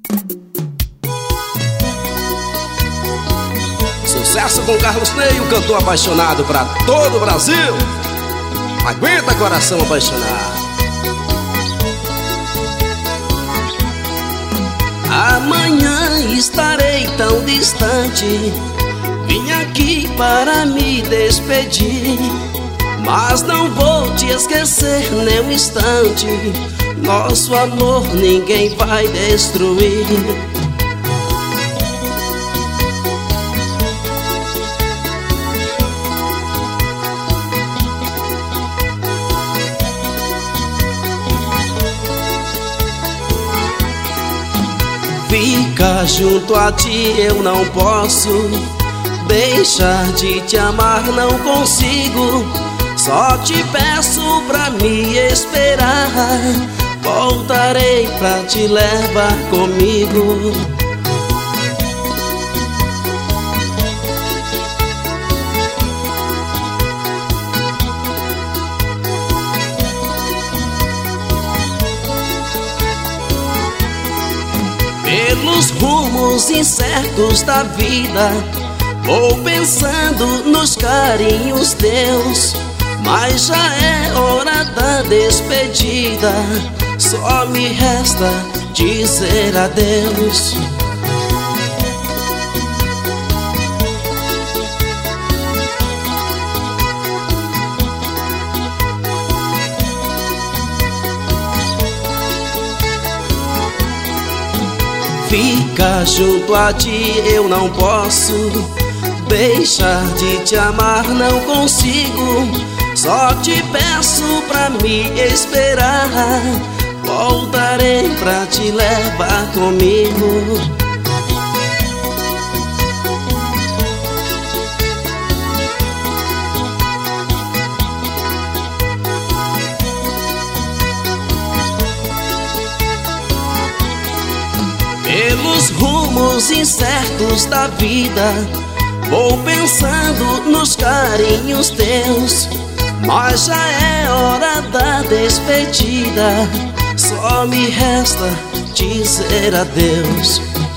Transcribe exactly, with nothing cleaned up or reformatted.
Sucesso com Carlos Ney, o cantor apaixonado pra todo o Brasil. Aguenta, coração apaixonado. Amanhã estarei tão distante, vim aqui para me despedir, mas não vou te esquecer nem um instante. Nosso amor ninguém vai destruir. Ficar junto a ti eu não posso, deixar de te amar não consigo. Só te peço pra me esperar, voltarei pra te levar comigo. Pelos rumos incertos da vida, vou pensando nos carinhos teus, mas já é hora da despedida, só me resta dizer adeus. Ficar junto a ti eu não posso, deixar de te amar não consigo. Só te peço pra me esperar, voltarei pra te levar comigo. Pelos rumos incertos da vida, vou pensando nos carinhos teus, mas já é hora da despedida, só me resta dizer adeus.